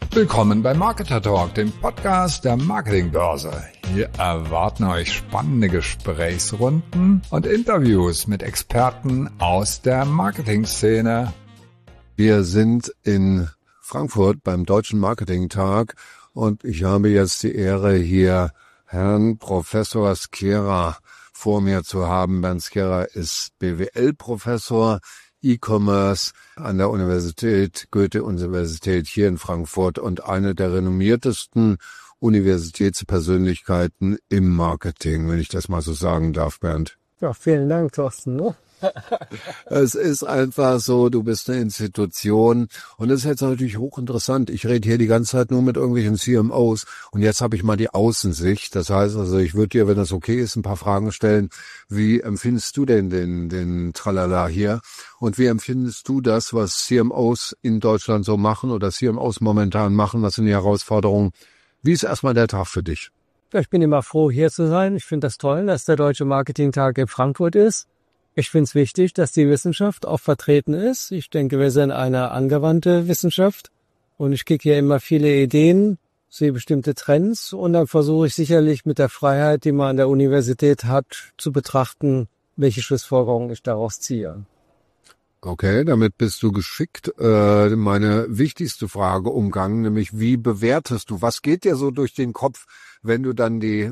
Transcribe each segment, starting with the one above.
Willkommen bei Marketer Talk, dem Podcast der Marketingbörse. Hier erwarten euch spannende Gesprächsrunden und Interviews mit Experten aus der Marketingszene. Wir sind in Frankfurt beim Deutschen Marketing-Tag und ich habe jetzt die Ehre, hier Herrn Professor Skera vor mir zu haben. Bernd Skera ist BWL-Professor, E-Commerce an der Goethe-Universität hier in Frankfurt und eine der renommiertesten Universitätspersönlichkeiten im Marketing, wenn ich das mal so sagen darf, Bernd. Ja, vielen Dank, Thorsten. Ne? Es ist einfach so, du bist eine Institution und das ist jetzt natürlich hochinteressant. Ich rede hier die ganze Zeit nur mit irgendwelchen CMOs und jetzt habe ich mal die Außensicht. Das heißt also, ich würde dir, wenn das okay ist, ein paar Fragen stellen. Wie empfindest du denn den Tralala hier und wie empfindest du das, was CMOs in Deutschland so machen oder CMOs momentan machen? Was sind die Herausforderungen? Wie ist erstmal der Tag für dich? Ja, ich bin immer froh, hier zu sein. Ich finde das toll, dass der Deutsche Marketing-Tag in Frankfurt ist. Ich finde es wichtig, dass die Wissenschaft auch vertreten ist. Ich denke, wir sind eine angewandte Wissenschaft und ich kriege hier immer viele Ideen, sehe bestimmte Trends und dann versuche ich sicherlich mit der Freiheit, die man an der Universität hat, zu betrachten, welche Schlussfolgerungen ich daraus ziehe. Okay, damit bist du geschickt. Meine wichtigste Frage umgangen, nämlich wie bewertest du, was geht dir so durch den Kopf, wenn du dann die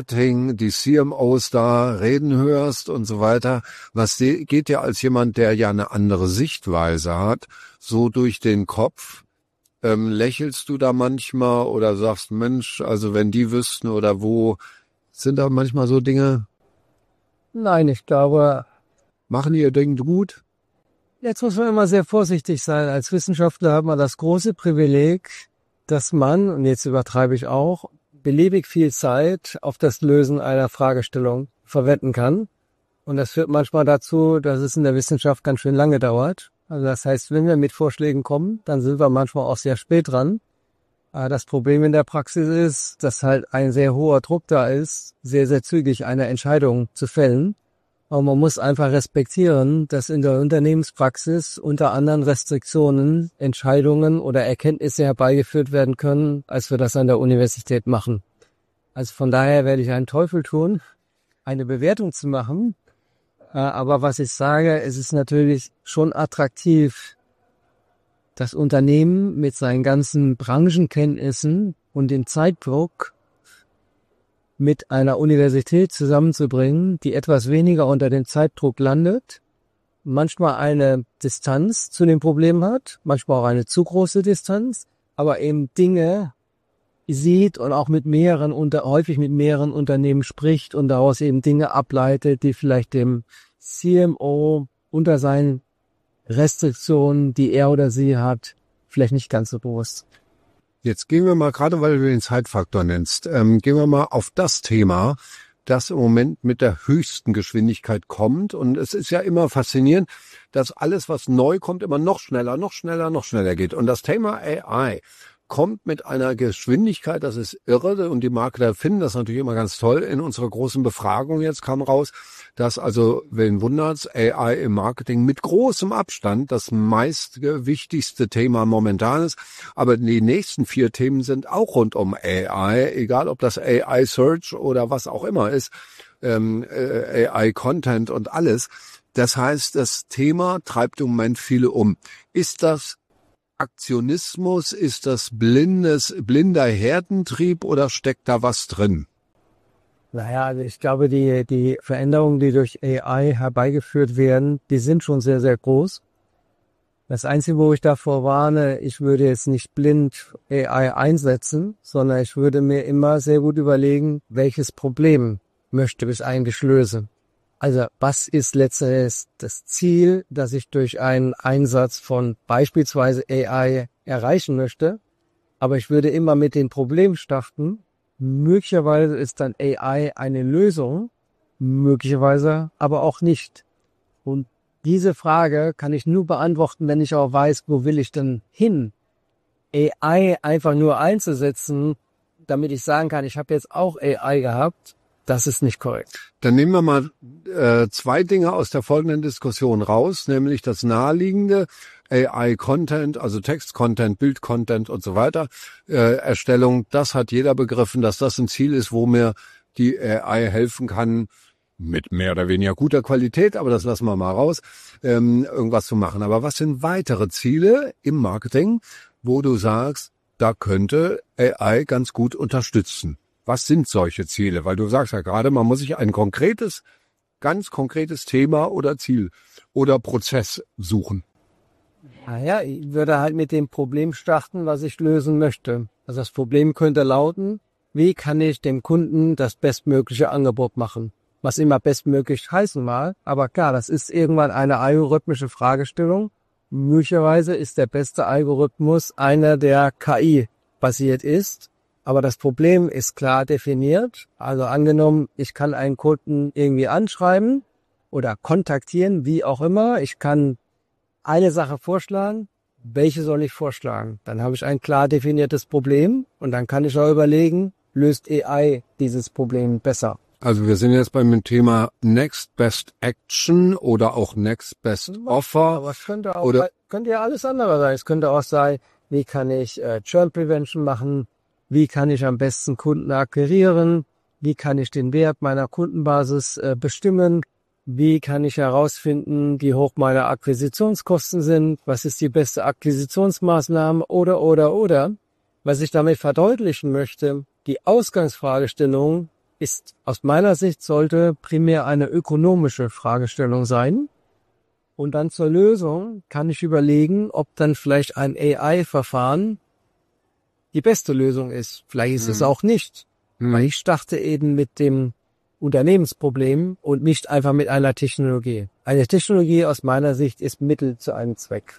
CMOs da reden hörst und so weiter? Was geht dir als jemand, der ja eine andere Sichtweise hat, so durch den Kopf? Lächelst du da manchmal oder sagst, Mensch, also wenn die wüssten oder wo, sind da manchmal so Dinge? Nein, ich glaube... Machen die ihr Ding gut? Jetzt muss man immer sehr vorsichtig sein. Als Wissenschaftler hat man das große Privileg, dass man, und jetzt übertreibe ich auch, beliebig viel Zeit auf das Lösen einer Fragestellung verwenden kann. Und das führt manchmal dazu, dass es in der Wissenschaft ganz schön lange dauert. Also das heißt, wenn wir mit Vorschlägen kommen, dann sind wir manchmal auch sehr spät dran. Das Problem in der Praxis ist, dass halt ein sehr hoher Druck da ist, sehr, sehr zügig eine Entscheidung zu fällen. Aber man muss einfach respektieren, dass in der Unternehmenspraxis unter anderen Restriktionen Entscheidungen oder Erkenntnisse herbeigeführt werden können, als wir das an der Universität machen. Also von daher werde ich einen Teufel tun, eine Bewertung zu machen. Aber was ich sage, es ist natürlich schon attraktiv, das Unternehmen mit seinen ganzen Branchenkenntnissen und dem Zeitdruck mit einer Universität zusammenzubringen, die etwas weniger unter dem Zeitdruck landet, manchmal eine Distanz zu dem Problem hat, manchmal auch eine zu große Distanz, aber eben Dinge sieht und auch häufig mit mehreren Unternehmen spricht und daraus eben Dinge ableitet, die vielleicht dem CMO unter seinen Restriktionen, die er oder sie hat, vielleicht nicht ganz so bewusst. Jetzt gehen wir mal, gerade weil du den Zeitfaktor nennst, gehen wir mal auf das Thema, das im Moment mit der höchsten Geschwindigkeit kommt. Und es ist ja immer faszinierend, dass alles, was neu kommt, immer noch schneller geht. Und das Thema AI kommt mit einer Geschwindigkeit, das ist irre. Und die Marketer finden das natürlich immer ganz toll. In unserer großen Befragung jetzt kam raus, dass also, wen wundert's, AI im Marketing mit großem Abstand das wichtigste Thema momentan ist. Aber die nächsten 4 Themen sind auch rund um AI, egal ob das AI Search oder was auch immer ist, AI Content und alles. Das heißt, das Thema treibt im Moment viele um. Ist das Aktionismus, ist das blinder Herdentrieb oder steckt da was drin? Naja, also ich glaube, die Veränderungen, die durch AI herbeigeführt werden, die sind schon sehr, sehr groß. Das Einzige, wo ich davor warne, ich würde jetzt nicht blind AI einsetzen, sondern ich würde mir immer sehr gut überlegen, welches Problem möchte ich eigentlich lösen. Also was ist letztendlich das Ziel, das ich durch einen Einsatz von beispielsweise AI erreichen möchte? Aber ich würde immer mit dem Problem starten. Möglicherweise ist dann AI eine Lösung, möglicherweise aber auch nicht. Und diese Frage kann ich nur beantworten, wenn ich auch weiß, wo will ich denn hin? AI einfach nur einzusetzen, damit ich sagen kann, ich habe jetzt auch AI gehabt, das ist nicht korrekt. Dann nehmen wir mal 2 Dinge aus der folgenden Diskussion raus, nämlich das Naheliegende. AI-Content, also Text-Content, Bild-Content und so weiter, Erstellung, das hat jeder begriffen, dass das ein Ziel ist, wo mir die AI helfen kann, mit mehr oder weniger guter Qualität, aber das lassen wir mal raus, irgendwas zu machen. Aber was sind weitere Ziele im Marketing, wo du sagst, da könnte AI ganz gut unterstützen? Was sind solche Ziele? Weil du sagst ja gerade, man muss sich ein ganz konkretes Thema oder Ziel oder Prozess suchen. Naja, ich würde halt mit dem Problem starten, was ich lösen möchte. Also das Problem könnte lauten, wie kann ich dem Kunden das bestmögliche Angebot machen? Was immer bestmöglich heißen mag, aber klar, das ist irgendwann eine algorithmische Fragestellung. Möglicherweise ist der beste Algorithmus einer, der KI-basiert ist. Aber das Problem ist klar definiert. Also angenommen, ich kann einen Kunden irgendwie anschreiben oder kontaktieren, wie auch immer. Ich kann eine Sache vorschlagen. Welche soll ich vorschlagen? Dann habe ich ein klar definiertes Problem und dann kann ich auch überlegen, löst AI dieses Problem besser? Also wir sind jetzt beim Thema Next Best Action oder auch Next Best Offer. Aber es könnte auch, könnte ja alles andere sein. Es könnte auch sein, wie kann ich Churn Prevention machen? Wie kann ich am besten Kunden akquirieren? Wie kann ich den Wert meiner Kundenbasis bestimmen? Wie kann ich herausfinden, wie hoch meine Akquisitionskosten sind? Was ist die beste Akquisitionsmaßnahme? Oder. Was ich damit verdeutlichen möchte, die Ausgangsfragestellung ist aus meiner Sicht sollte primär eine ökonomische Fragestellung sein. Und dann zur Lösung kann ich überlegen, ob dann vielleicht ein AI-Verfahren die beste Lösung ist. Vielleicht ist es auch nicht. Weil ich starte eben mit dem Unternehmensproblem und nicht einfach mit einer Technologie. Eine Technologie aus meiner Sicht ist Mittel zu einem Zweck.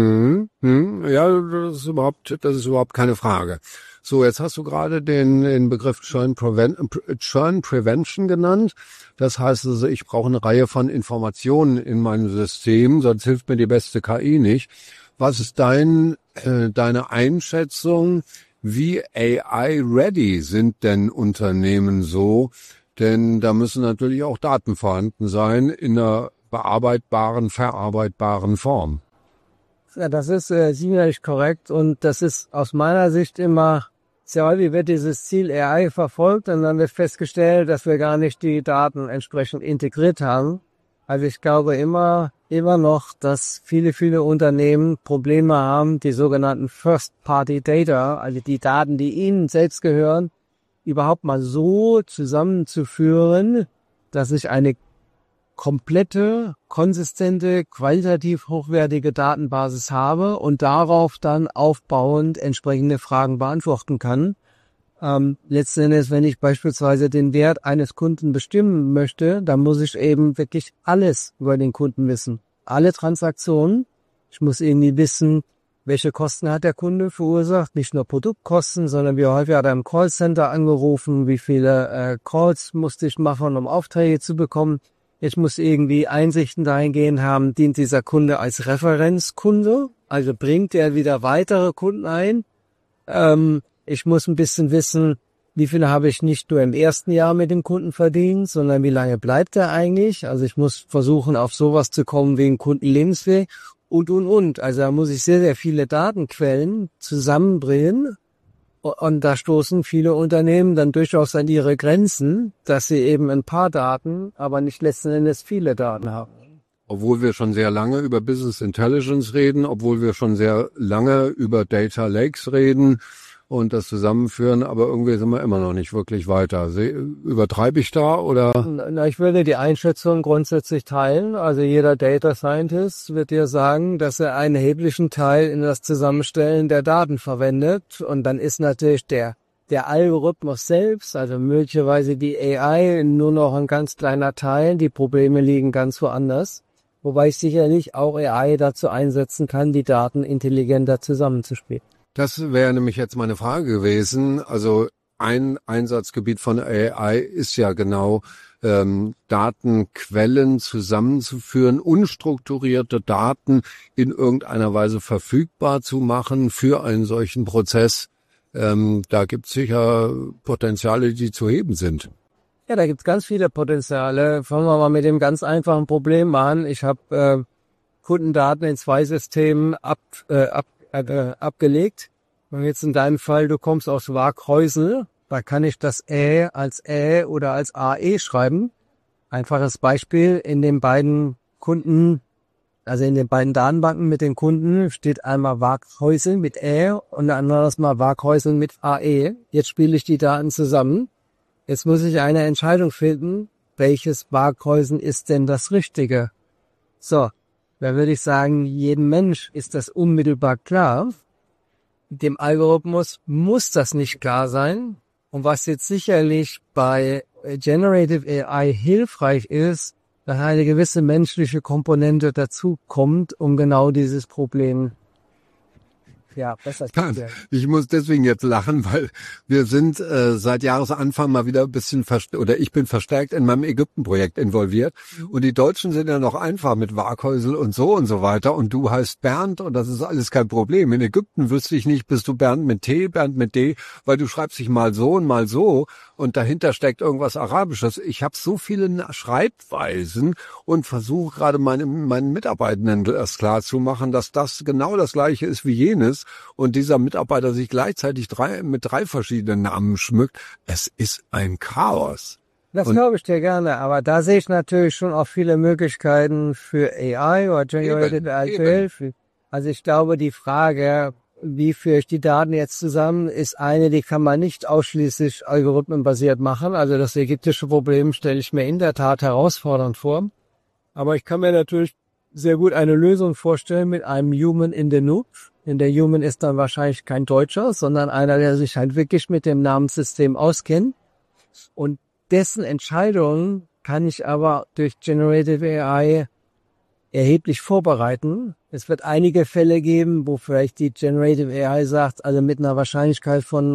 Ja, das ist überhaupt keine Frage. So, jetzt hast du gerade den Begriff Churn Prevention genannt. Das heißt also, ich brauche eine Reihe von Informationen in meinem System, sonst hilft mir die beste KI nicht. Was ist deine Einschätzung? Wie AI-ready sind denn Unternehmen so? Denn da müssen natürlich auch Daten vorhanden sein in einer verarbeitbaren Form. Ja, das ist sicherlich korrekt und das ist aus meiner Sicht immer sehr häufig wird dieses Ziel AI verfolgt und dann wird festgestellt, dass wir gar nicht die Daten entsprechend integriert haben. Also ich glaube immer noch, dass viele Unternehmen Probleme haben, die sogenannten First-Party-Data, also die Daten, die ihnen selbst gehören, überhaupt mal so zusammenzuführen, dass ich eine komplette, konsistente, qualitativ hochwertige Datenbasis habe und darauf dann aufbauend entsprechende Fragen beantworten kann. Letzten Endes, wenn ich beispielsweise den Wert eines Kunden bestimmen möchte, dann muss ich eben wirklich alles über den Kunden wissen. Alle Transaktionen. Ich muss irgendwie wissen, welche Kosten hat der Kunde verursacht. Nicht nur Produktkosten, sondern wie häufig hat er im Callcenter angerufen, wie viele Calls musste ich machen, um Aufträge zu bekommen. Ich muss irgendwie Einsichten dahingehend haben, dient dieser Kunde als Referenzkunde, also bringt er wieder weitere Kunden ein. Ich muss ein bisschen wissen, wie viel habe ich nicht nur im ersten Jahr mit dem Kunden verdient, sondern wie lange bleibt er eigentlich. Also ich muss versuchen, auf sowas zu kommen wie ein Kundenlebensweg und. Also da muss ich sehr viele Datenquellen zusammenbringen. Und da stoßen viele Unternehmen dann durchaus an ihre Grenzen, dass sie eben ein paar Daten, aber nicht letzten Endes viele Daten haben. Obwohl wir schon sehr lange über Business Intelligence reden, obwohl wir schon sehr lange über Data Lakes reden und das zusammenführen, aber irgendwie sind wir immer noch nicht wirklich weiter. Übertreibe ich da oder? Na, ich würde die Einschätzung grundsätzlich teilen. Also jeder Data Scientist wird dir sagen, dass er einen erheblichen Teil in das Zusammenstellen der Daten verwendet. Und dann ist natürlich der Algorithmus selbst, also möglicherweise die AI, nur noch ein ganz kleiner Teil. Die Probleme liegen ganz woanders. Wobei ich sicherlich auch AI dazu einsetzen kann, die Daten intelligenter zusammenzuspielen. Das wäre nämlich jetzt meine Frage gewesen. Also ein Einsatzgebiet von AI ist ja genau, Datenquellen zusammenzuführen, unstrukturierte Daten in irgendeiner Weise verfügbar zu machen für einen solchen Prozess. Da gibt es sicher Potenziale, die zu heben sind. Ja, da gibt's ganz viele Potenziale. Fangen wir mal mit dem ganz einfachen Problem an. Ich habe Kundendaten in 2 Systemen abgelegt. Und jetzt in deinem Fall, du kommst aus Waaghäusel, da kann ich das als oder als AE schreiben. Einfaches Beispiel, in den beiden also in den beiden Datenbanken mit den Kunden steht einmal Waaghäusel mit und ein anderes Mal Waaghäusel mit AE. Jetzt spiele ich die Daten zusammen. Jetzt muss ich eine Entscheidung finden, welches Waaghäusel ist denn das Richtige? So, da würde ich sagen, jedem Mensch ist das unmittelbar klar. Dem Algorithmus muss das nicht klar sein. Und was jetzt sicherlich bei Generative AI hilfreich ist, dass eine gewisse menschliche Komponente dazu kommt, um genau dieses Problem besser zu klären. Ich muss deswegen jetzt lachen, weil wir sind seit Jahresanfang mal wieder ein bisschen ich bin verstärkt in meinem Ägypten-Projekt involviert. Und die Deutschen sind ja noch einfach mit Waaghäusel und so weiter. Und du heißt Bernd und das ist alles kein Problem. In Ägypten wüsste ich nicht, bist du Bernd mit T, Bernd mit D, weil du schreibst dich mal so und mal so und dahinter steckt irgendwas Arabisches. Ich habe so viele Schreibweisen und versuche gerade meinen Mitarbeitenden das klar zu machen, dass das genau das Gleiche ist wie jenes. Und dieser Mitarbeiter sich gleichzeitig mit 3 verschiedenen Namen schmückt. Es ist ein Chaos. Das glaube ich dir gerne, aber da sehe ich natürlich schon auch viele Möglichkeiten für AI oder Generative AI zu helfen. Also ich glaube, die Frage, wie führe ich die Daten jetzt zusammen, ist eine, die kann man nicht ausschließlich algorithmenbasiert machen. Also das ägyptische Problem stelle ich mir in der Tat herausfordernd vor. Aber ich kann mir natürlich sehr gut eine Lösung vorstellen mit einem Human in the Loop. Denn der Human ist dann wahrscheinlich kein Deutscher, sondern einer, der sich halt wirklich mit dem Namenssystem auskennt. Und dessen Entscheidungen kann ich aber durch Generative AI erheblich vorbereiten. Es wird einige Fälle geben, wo vielleicht die Generative AI sagt, also mit einer Wahrscheinlichkeit von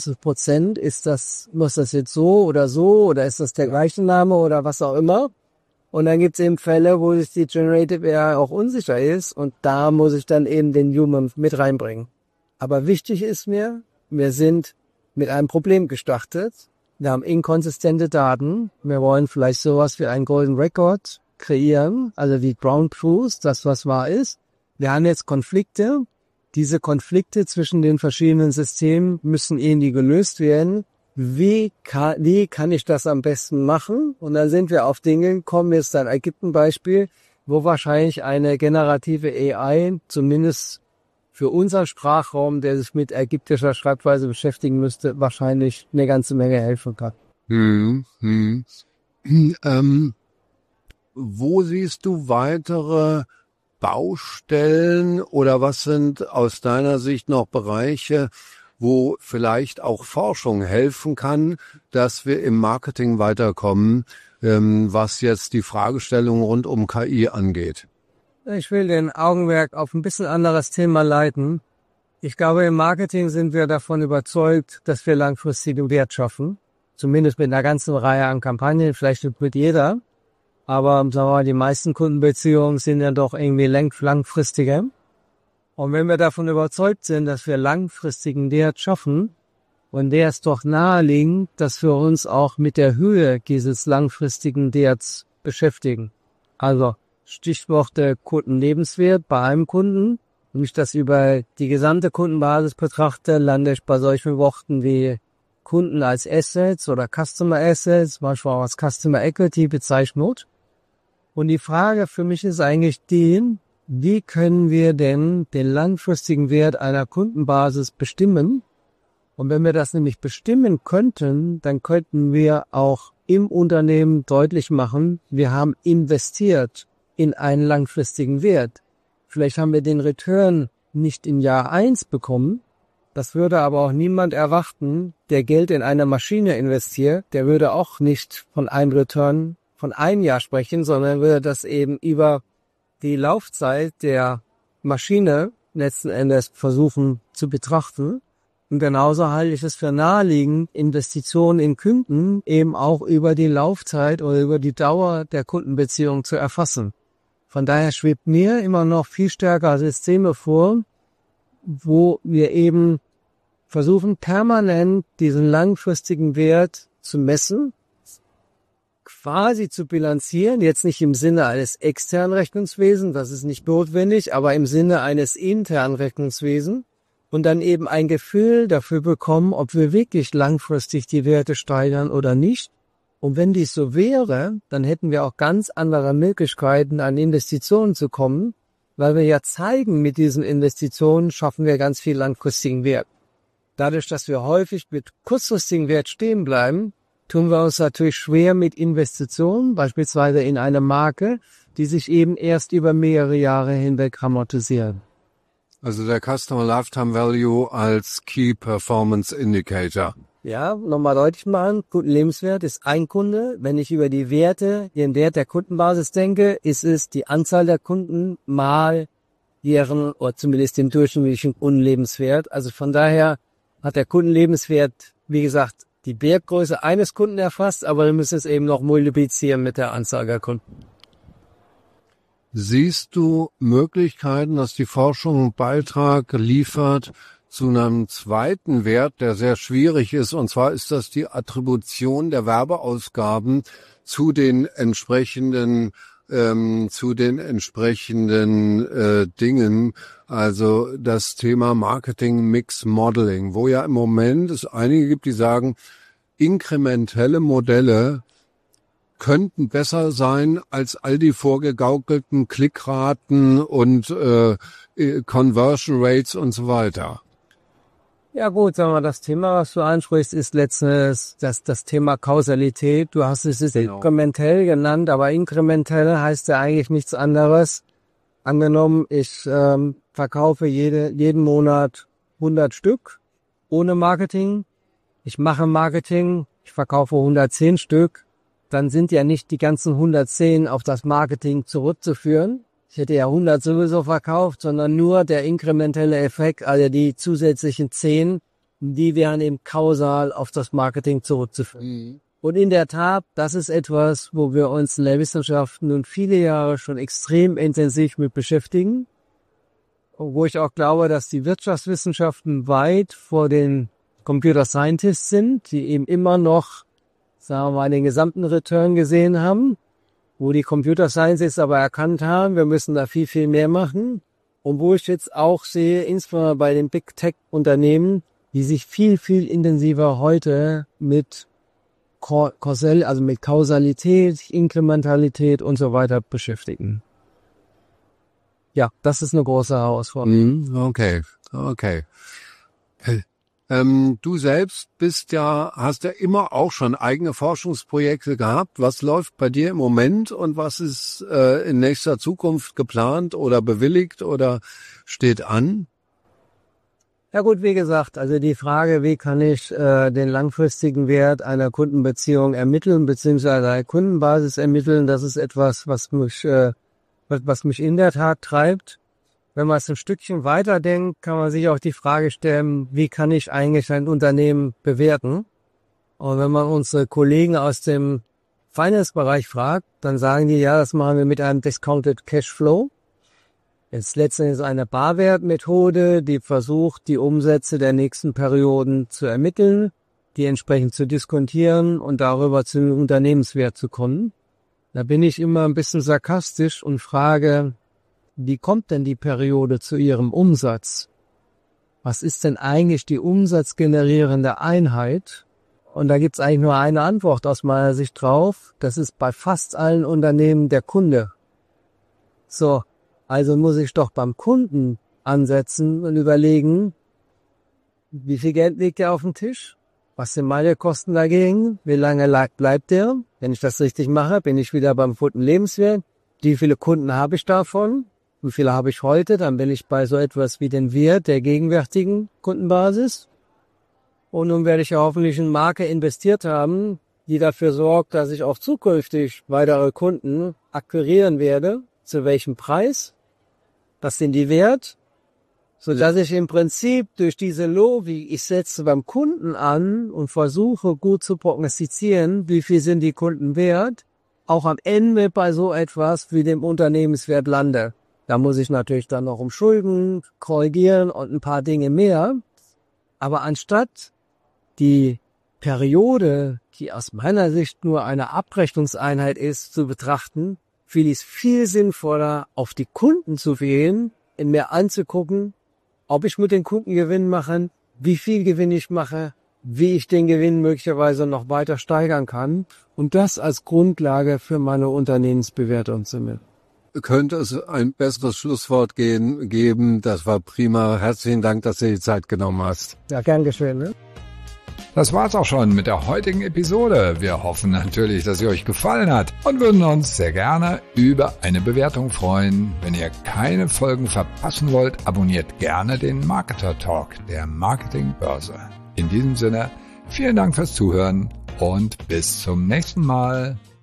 99% muss das jetzt so oder ist das der gleiche Name oder was auch immer. Und dann gibt es eben Fälle, wo sich die Generative AI auch unsicher ist und da muss ich dann eben den Human mit reinbringen. Aber wichtig ist mir, wir sind mit einem Problem gestartet. Wir haben inkonsistente Daten. Wir wollen vielleicht sowas wie einen Golden Record kreieren, also wie Ground Truth, das was wahr ist. Wir haben jetzt Konflikte. Diese Konflikte zwischen den verschiedenen Systemen müssen irgendwie gelöst werden. Wie kann ich das am besten machen? Und dann sind wir auf Dinge gekommen, jetzt ein Ägypten-Beispiel, wo wahrscheinlich eine generative AI, zumindest für unseren Sprachraum, der sich mit ägyptischer Schreibweise beschäftigen müsste, wahrscheinlich eine ganze Menge helfen kann. Wo siehst du weitere Baustellen oder was sind aus deiner Sicht noch Bereiche, wo vielleicht auch Forschung helfen kann, dass wir im Marketing weiterkommen, was jetzt die Fragestellung rund um KI angeht? Ich will den Augenmerk auf ein bisschen anderes Thema leiten. Ich glaube, im Marketing sind wir davon überzeugt, dass wir langfristigen Wert schaffen. Zumindest mit einer ganzen Reihe an Kampagnen, vielleicht nicht mit jeder. Aber sagen wir mal, die meisten Kundenbeziehungen sind ja doch irgendwie langfristiger. Und wenn wir davon überzeugt sind, dass wir langfristigen Wert schaffen, und der ist doch naheliegend, dass wir uns auch mit der Höhe dieses langfristigen Werts beschäftigen. Also Stichworte Kundenlebenswert bei einem Kunden. Wenn ich das über die gesamte Kundenbasis betrachte, lande ich bei solchen Worten wie Kunden als Assets oder Customer Assets, manchmal auch als Customer Equity bezeichnet. Und die Frage für mich ist eigentlich die, wie können wir denn den langfristigen Wert einer Kundenbasis bestimmen? Und wenn wir das nämlich bestimmen könnten, dann könnten wir auch im Unternehmen deutlich machen, wir haben investiert in einen langfristigen Wert. Vielleicht haben wir den Return nicht in Jahr 1 bekommen. Das würde aber auch niemand erwarten, der Geld in eine Maschine investiert. Der würde auch nicht von einem Return von einem Jahr sprechen, sondern würde das eben über die Laufzeit der Maschine letzten Endes versuchen zu betrachten. Und genauso halte ich es für naheliegend, Investitionen in Kunden eben auch über die Laufzeit oder über die Dauer der Kundenbeziehung zu erfassen. Von daher schwebt mir immer noch viel stärker Systeme vor, wo wir eben versuchen, permanent diesen langfristigen Wert zu messen, quasi zu bilanzieren, jetzt nicht im Sinne eines externen Rechnungswesens, das ist nicht notwendig, aber im Sinne eines internen Rechnungswesens und dann eben ein Gefühl dafür bekommen, ob wir wirklich langfristig die Werte steigern oder nicht. Und wenn dies so wäre, dann hätten wir auch ganz andere Möglichkeiten, an Investitionen zu kommen, weil wir ja zeigen, mit diesen Investitionen schaffen wir ganz viel langfristigen Wert. Dadurch, dass wir häufig mit kurzfristigen Wert stehen bleiben, tun wir uns natürlich schwer mit Investitionen, beispielsweise in eine Marke, die sich eben erst über mehrere Jahre hinweg amortisieren. Also der Customer Lifetime Value als Key Performance Indicator. Ja, nochmal deutlich machen, Kundenlebenswert ist ein Kunde. Wenn ich über die Werte, den Wert der Kundenbasis denke, ist es die Anzahl der Kunden mal deren, oder zumindest den durchschnittlichen Kundenlebenswert. Also von daher hat der Kundenlebenswert, wie gesagt, die Wertgröße eines Kunden erfasst, aber wir müssen es eben noch multiplizieren mit der Anzahl der Kunden. Siehst du Möglichkeiten, dass die Forschung einen Beitrag liefert zu einem zweiten Wert, der sehr schwierig ist, und zwar ist das die Attribution der Werbeausgaben zu den entsprechenden Dingen, also das Thema Marketing Mix Modeling, wo ja im Moment es einige gibt, die sagen, inkrementelle Modelle könnten besser sein als all die vorgegaukelten Klickraten und Conversion Rates und so weiter. Ja gut, sagen wir, das Thema, was du ansprichst, ist letztens das Thema Kausalität. Du hast es inkrementell genannt, aber inkrementell heißt ja eigentlich nichts anderes. Angenommen, ich verkaufe jeden Monat 100 Stück ohne Marketing. Ich mache Marketing, ich verkaufe 110 Stück. Dann sind ja nicht die ganzen 110 auf das Marketing zurückzuführen. Ich hätte ja 100 sowieso verkauft, sondern nur der inkrementelle Effekt, also die zusätzlichen 10, die wären eben kausal auf das Marketing zurückzuführen. Mhm. Und in der Tat, das ist etwas, wo wir uns in der Wissenschaft nun viele Jahre schon extrem intensiv mit beschäftigen. Und wo ich auch glaube, dass die Wirtschaftswissenschaften weit vor den Computer Scientists sind, die eben immer noch, sagen wir mal, den gesamten Return gesehen haben, wo die Computer Scientists aber erkannt haben, wir müssen da viel, viel mehr machen. Und wo ich jetzt auch sehe, insbesondere bei den Big Tech Unternehmen, die sich viel, viel intensiver heute mit also mit Kausalität, Inkrementalität und so weiter beschäftigen. Ja, das ist eine große Herausforderung. Okay. Du selbst hast ja immer auch schon eigene Forschungsprojekte gehabt. Was läuft bei dir im Moment und was ist in nächster Zukunft geplant oder bewilligt oder steht an? Ja gut, wie gesagt, also die Frage, wie kann ich den langfristigen Wert einer Kundenbeziehung ermitteln, beziehungsweise eine Kundenbasis ermitteln, das ist etwas, was mich in der Tat treibt. Wenn man es ein Stückchen weiterdenkt, kann man sich auch die Frage stellen, wie kann ich eigentlich ein Unternehmen bewerten? Und wenn man unsere Kollegen aus dem Finance-Bereich fragt, dann sagen die, ja, das machen wir mit einem Discounted Cashflow. Jetzt letztendlich eine Barwertmethode, die versucht, die Umsätze der nächsten Perioden zu ermitteln, die entsprechend zu diskontieren und darüber zu einem Unternehmenswert zu kommen. Da bin ich immer ein bisschen sarkastisch und frage, wie kommt denn die Periode zu ihrem Umsatz? Was ist denn eigentlich die umsatzgenerierende Einheit? Und da gibt's eigentlich nur eine Antwort aus meiner Sicht drauf. Das ist bei fast allen Unternehmen der Kunde. So, also muss ich doch beim Kunden ansetzen und überlegen, wie viel Geld liegt der auf dem Tisch? Was sind meine Kosten dagegen? Wie lange bleibt der? Wenn ich das richtig mache, bin ich wieder beim Kundenlebenswert. Wie viele Kunden habe ich davon? Wie viele habe ich heute? Dann bin ich bei so etwas wie den Wert der gegenwärtigen Kundenbasis. Und nun werde ich ja hoffentlich in Marke investiert haben, die dafür sorgt, dass ich auch zukünftig weitere Kunden akquirieren werde. Zu welchem Preis? Was sind die wert? Sodass ich im Prinzip durch diese Logik, ich setze beim Kunden an und versuche gut zu prognostizieren, wie viel sind die Kunden wert, auch am Ende bei so etwas wie dem Unternehmenswert lande. Da muss ich natürlich dann noch um Schulden korrigieren und ein paar Dinge mehr. Aber anstatt die Periode die aus meiner Sicht nur eine Abrechnungseinheit ist, zu betrachten, finde ich es viel sinnvoller, auf die Kunden zu gehen, in mir anzugucken, ob ich mit den Kunden Gewinn mache, wie viel Gewinn ich mache, wie ich den Gewinn möglicherweise noch weiter steigern kann und das als Grundlage für meine Unternehmensbewertung zu nehmen. Könnte es ein besseres Schlusswort geben? Das war prima. Herzlichen Dank, dass du die Zeit genommen hast. Ja, gern geschehen, ne? Das war's auch schon mit der heutigen Episode. Wir hoffen natürlich, dass sie euch gefallen hat und würden uns sehr gerne über eine Bewertung freuen. Wenn ihr keine Folgen verpassen wollt, abonniert gerne den Marketer Talk der Marketingbörse. In diesem Sinne, vielen Dank fürs Zuhören und bis zum nächsten Mal.